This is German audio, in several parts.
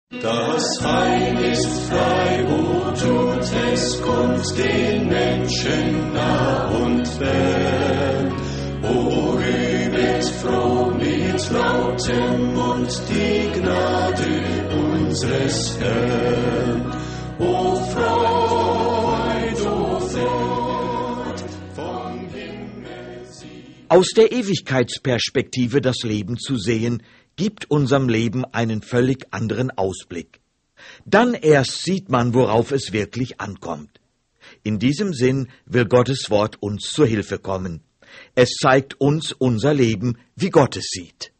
Das Heil ist frei, o tut es, kommt den Menschen nah und fern. O rühmet froh mit lautem Mund die Gnade unseres Herrn. O Freud vom Himmel sie. Aus der Ewigkeitsperspektive das Leben zu sehen, gibt unserem Leben einen völlig anderen Ausblick. Dann erst sieht man, worauf es wirklich ankommt. In diesem Sinn will Gottes Wort uns zur Hilfe kommen. Es zeigt uns unser Leben, wie Gott es sieht.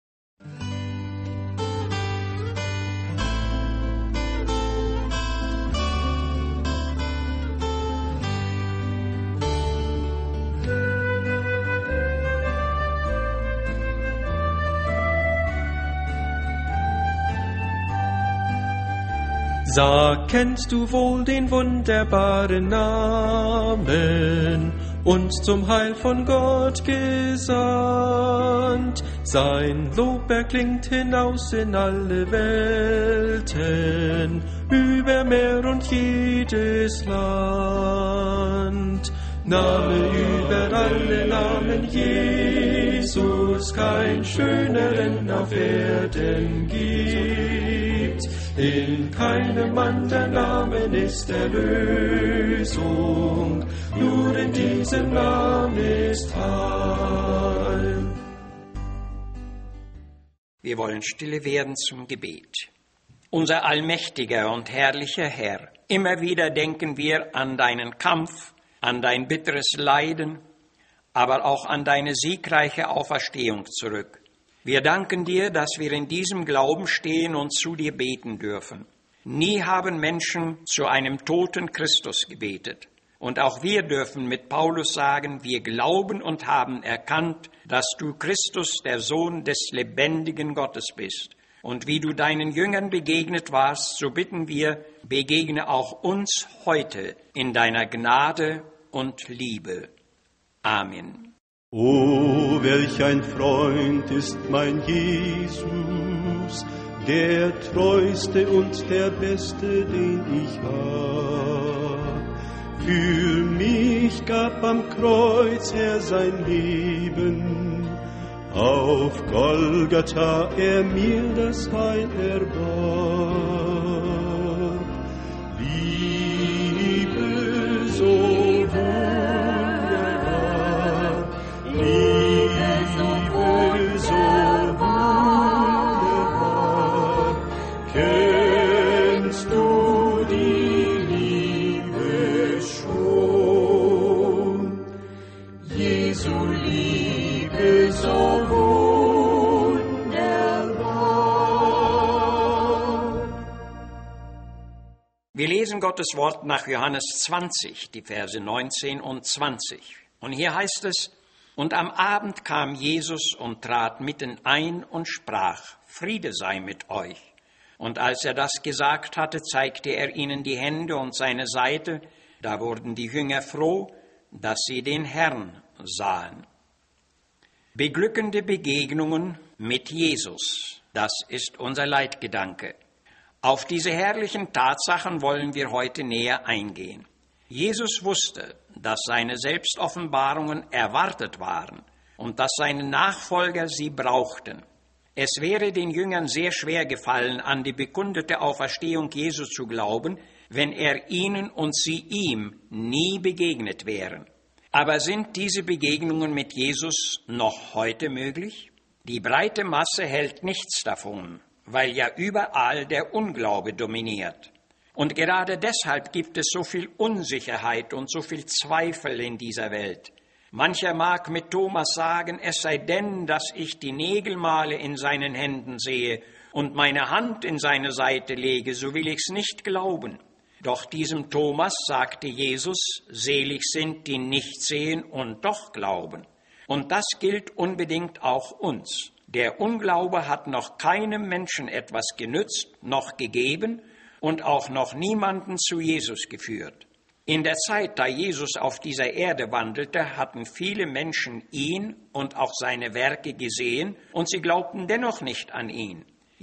Sag, kennst du wohl den wunderbaren Namen, uns zum Heil von Gott gesandt? Sein Lob erklingt hinaus in alle Welten, über Meer und jedes Land. Name über alle Namen Jesus, kein schöneren auf Erden gibt. In keinem anderen Namen ist Erlösung, nur in diesem Namen ist Heil. Wir wollen stille werden zum Gebet. Unser allmächtiger und herrlicher Herr, immer wieder denken wir an deinen Kampf, an dein bitteres Leiden, aber auch an deine siegreiche Auferstehung zurück. Wir danken dir, dass wir in diesem Glauben stehen und zu dir beten dürfen. Nie haben Menschen zu einem toten Christus gebetet. Und auch wir dürfen mit Paulus sagen, wir glauben und haben erkannt, dass du Christus, der Sohn des lebendigen Gottes bist. Und wie du deinen Jüngern begegnet warst, so bitten wir, begegne auch uns heute in deiner Gnade und Liebe. Amen. O, welch ein Freund ist mein Jesus, der treuste und der beste, den ich hab. Für mich gab am Kreuz er sein Leben, auf Golgatha er mir das Heil erwarb. Liebe so kennst du die Liebe schon? Jesu Liebe so wunderbar. Wir lesen Gottes Wort nach Johannes 20, die Verse 19 und 20. Und hier heißt es: Und am Abend kam Jesus und trat mitten ein und sprach: Friede sei mit euch. Und als er das gesagt hatte, zeigte er ihnen die Hände und seine Seite. Da wurden die Jünger froh, dass sie den Herrn sahen. Beglückende Begegnungen mit Jesus, das ist unser Leitgedanke. Auf diese herrlichen Tatsachen wollen wir heute näher eingehen. Jesus wusste, dass seine Selbstoffenbarungen erwartet waren und dass seine Nachfolger sie brauchten. Es wäre den Jüngern sehr schwer gefallen, an die bekundete Auferstehung Jesu zu glauben, wenn er ihnen und sie ihm nie begegnet wären. Aber sind diese Begegnungen mit Jesus noch heute möglich? Die breite Masse hält nichts davon, weil ja überall der Unglaube dominiert. Und gerade deshalb gibt es so viel Unsicherheit und so viel Zweifel in dieser Welt. Mancher mag mit Thomas sagen, es sei denn, dass ich die Nägelmale in seinen Händen sehe und meine Hand in seine Seite lege, so will ich's nicht glauben. Doch diesem Thomas sagte Jesus, selig sind, die nicht sehen und doch glauben. Und das gilt unbedingt auch uns. Der Unglaube hat noch keinem Menschen etwas genützt, noch gegeben und auch noch niemanden zu Jesus geführt. In der Zeit, da Jesus auf dieser Erde wandelte, hatten viele Menschen ihn und auch seine Werke gesehen und sie glaubten dennoch nicht an ihn.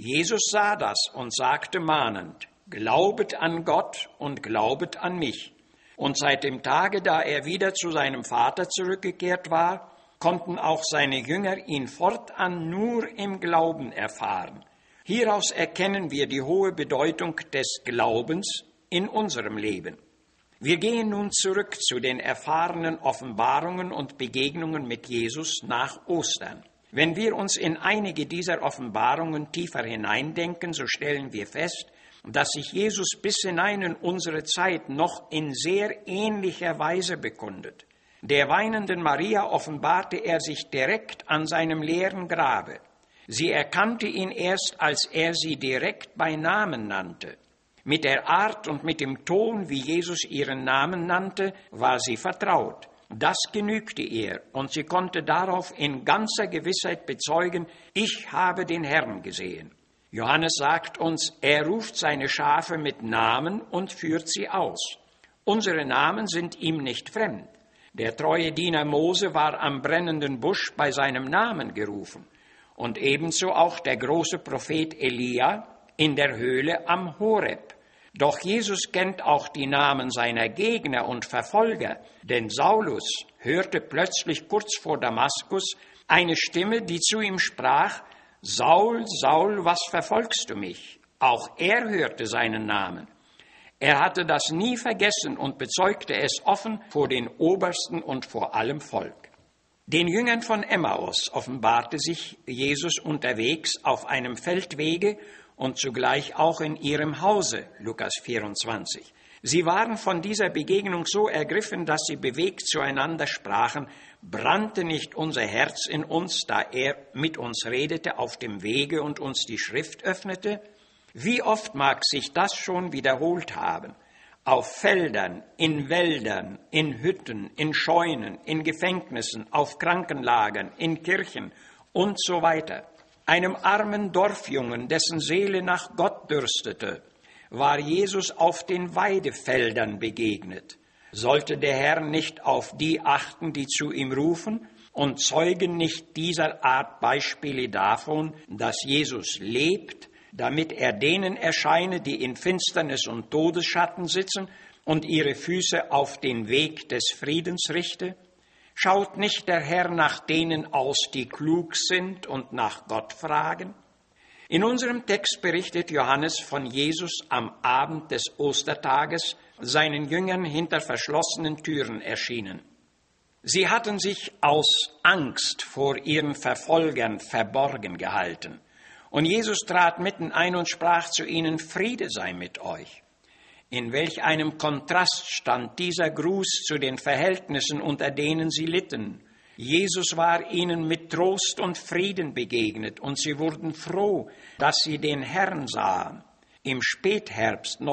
Jesus sah das und sagte mahnend: Glaubet an Gott und glaubet an mich. Und seit dem Tage, da er wieder zu seinem Vater zurückgekehrt war, konnten auch seine Jünger ihn fortan nur im Glauben erfahren. Hieraus erkennen wir die hohe Bedeutung des Glaubens in unserem Leben. Wir gehen nun zurück zu den erfahrenen Offenbarungen und Begegnungen mit Jesus nach Ostern. Wenn wir uns in einige dieser Offenbarungen tiefer hineindenken, so stellen wir fest, dass sich Jesus bis hinein in unsere Zeit noch in sehr ähnlicher Weise bekundet. Der weinenden Maria offenbarte er sich direkt an seinem leeren Grabe. Sie erkannte ihn erst, als er sie direkt bei Namen nannte. Mit der Art und mit dem Ton, wie Jesus ihren Namen nannte, war sie vertraut. Das genügte ihr, und sie konnte darauf in ganzer Gewissheit bezeugen: Ich habe den Herrn gesehen. Johannes sagt uns, er ruft seine Schafe mit Namen und führt sie aus. Unsere Namen sind ihm nicht fremd. Der treue Diener Mose war am brennenden Busch bei seinem Namen gerufen. Und ebenso auch der große Prophet Elia in der Höhle am Horeb. Doch Jesus kennt auch die Namen seiner Gegner und Verfolger, denn Saulus hörte plötzlich kurz vor Damaskus eine Stimme, die zu ihm sprach: Saul, Saul, was verfolgst du mich? Auch er hörte seinen Namen. Er hatte das nie vergessen und bezeugte es offen vor den Obersten und vor allem Volk. Den Jüngern von Emmaus offenbarte sich Jesus unterwegs auf einem Feldwege und zugleich auch in ihrem Hause, Lukas 24. Sie waren von dieser Begegnung so ergriffen, dass sie bewegt zueinander sprachen: Brannte nicht unser Herz in uns, da er mit uns redete auf dem Wege und uns die Schrift öffnete? Wie oft mag sich das schon wiederholt haben? Auf Feldern, in Wäldern, in Hütten, in Scheunen, in Gefängnissen, auf Krankenlagern, in Kirchen und so weiter. Einem armen Dorfjungen, dessen Seele nach Gott dürstete, war Jesus auf den Weidefeldern begegnet. Sollte der Herr nicht auf die achten, die zu ihm rufen, und zeugen nicht dieser Art Beispiele davon, dass Jesus lebt, damit er denen erscheine, die in Finsternis und Todesschatten sitzen und ihre Füße auf den Weg des Friedens richte? Schaut nicht der Herr nach denen aus, die klug sind und nach Gott fragen? In unserem Text berichtet Johannes von Jesus am Abend des Ostertages, seinen Jüngern hinter verschlossenen Türen erschienen. Sie hatten sich aus Angst vor ihren Verfolgern verborgen gehalten. Und Jesus trat mitten ein und sprach zu ihnen: Friede sei mit euch. In welch einem Kontrast stand dieser Gruß zu den Verhältnissen, unter denen sie litten. Jesus war ihnen mit Trost und Frieden begegnet, und sie wurden froh, dass sie den Herrn sahen. Im Spätherbst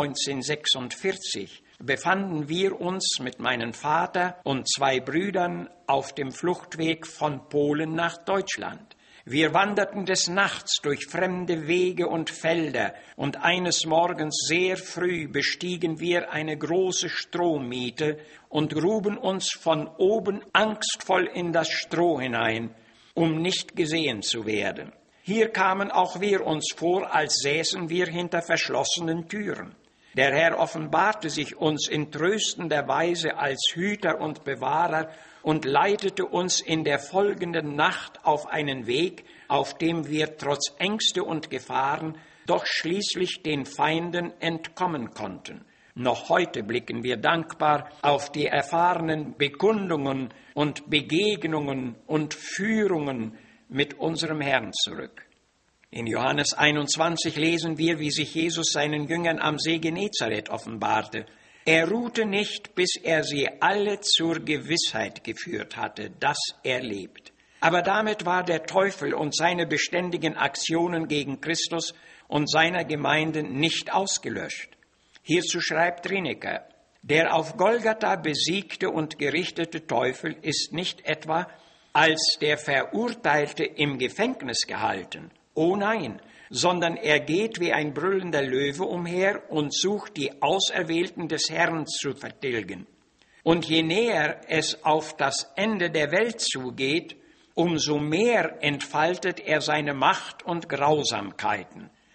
1946 befanden wir uns mit meinem Vater und 2 Brüdern auf dem Fluchtweg von Polen nach Deutschland. Wir wanderten des Nachts durch fremde Wege und Felder, und eines Morgens sehr früh bestiegen wir eine große Strohmiete und gruben uns von oben angstvoll in das Stroh hinein, um nicht gesehen zu werden. Hier kamen auch wir uns vor, als säßen wir hinter verschlossenen Türen. Der Herr offenbarte sich uns in tröstender Weise als Hüter und Bewahrer und leitete uns in der folgenden Nacht auf einen Weg, auf dem wir trotz Ängste und Gefahren doch schließlich den Feinden entkommen konnten. Noch heute blicken wir dankbar auf die erfahrenen Bekundungen und Begegnungen und Führungen mit unserem Herrn zurück. In Johannes 21 lesen wir, wie sich Jesus seinen Jüngern am See Genezareth offenbarte. Er ruhte nicht, bis er sie alle zur Gewissheit geführt hatte, dass er lebt. Aber damit war der Teufel und seine beständigen Aktionen gegen Christus und seiner Gemeinde nicht ausgelöscht. Hierzu schreibt Rinecker: Der auf Golgatha besiegte und gerichtete Teufel ist nicht etwa als der Verurteilte im Gefängnis gehalten. Oh nein, sondern er geht wie ein brüllender Löwe umher und sucht die Auserwählten des Herrn zu vertilgen. Und je näher es auf das Ende der Welt zugeht, umso mehr entfaltet er seine Macht und Grausamkeiten.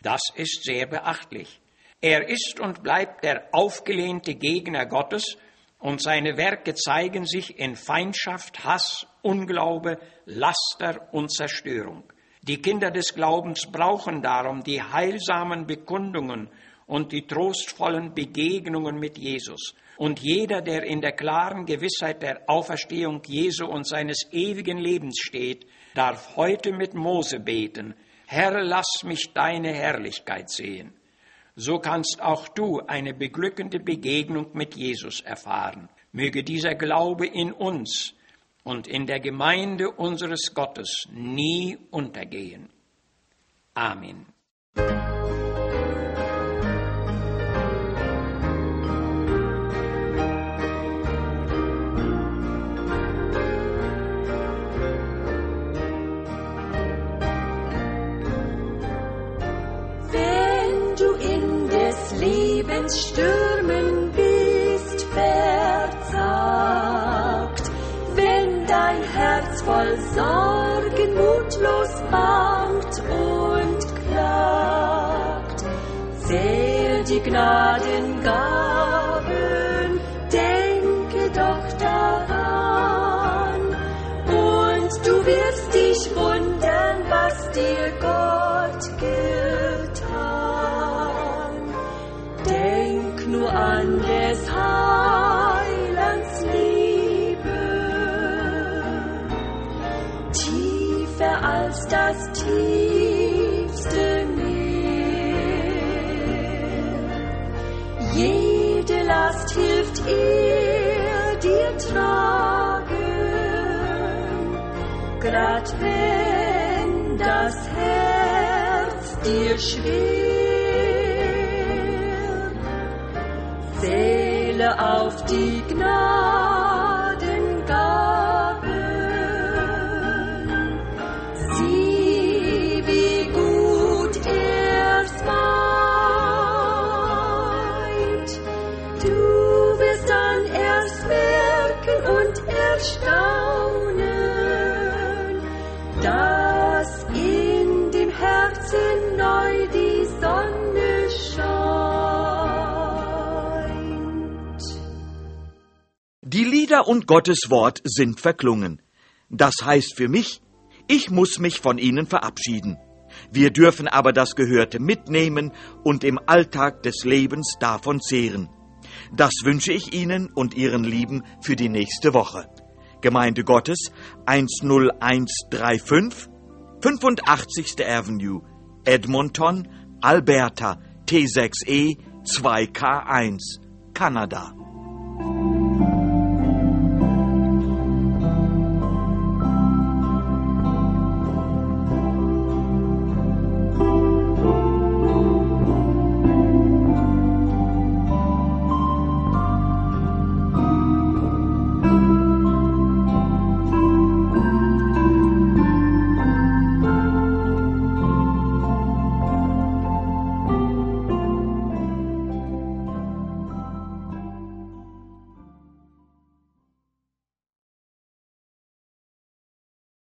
Das ist sehr beachtlich. Er ist und bleibt der aufgelehnte Gegner Gottes, und seine Werke zeigen sich in Feindschaft, Hass, Unglaube, Laster und Zerstörung. Die Kinder des Glaubens brauchen darum die heilsamen Bekundungen und die trostvollen Begegnungen mit Jesus. Und jeder, der in der klaren Gewissheit der Auferstehung Jesu und seines ewigen Lebens steht, darf heute mit Mose beten: Herr, lass mich deine Herrlichkeit sehen. So kannst auch du eine beglückende Begegnung mit Jesus erfahren. Möge dieser Glaube in uns und in der Gemeinde unseres Gottes nie untergehen. Amen. Stürmen bist verzagt, wenn dein Herz voll Sorgen mutlos bangt und klagt. Zähl die Gnadengaben, denke doch daran, und du wirst dich wundern, was dir Gott getan. Denk nur an des Heilands Liebe, tiefer als das tiefste Meer. Jede Last hilft er dir tragen, grad wenn das Herz dir schwer. Zähle auf die Gnadengaben, sieh, wie gut er's meint. Du wirst dann erst merken und erstaunen, dass in dem Herzen neu die Sonne scheint. Die Lieder und Gottes Wort sind verklungen. Das heißt für mich, ich muss mich von ihnen verabschieden. Wir dürfen aber das Gehörte mitnehmen und im Alltag des Lebens davon zehren. Das wünsche ich Ihnen und Ihren Lieben für die nächste Woche. Gemeinde Gottes 10135, 85. Avenue, Edmonton, Alberta, T6E 2K1, Kanada.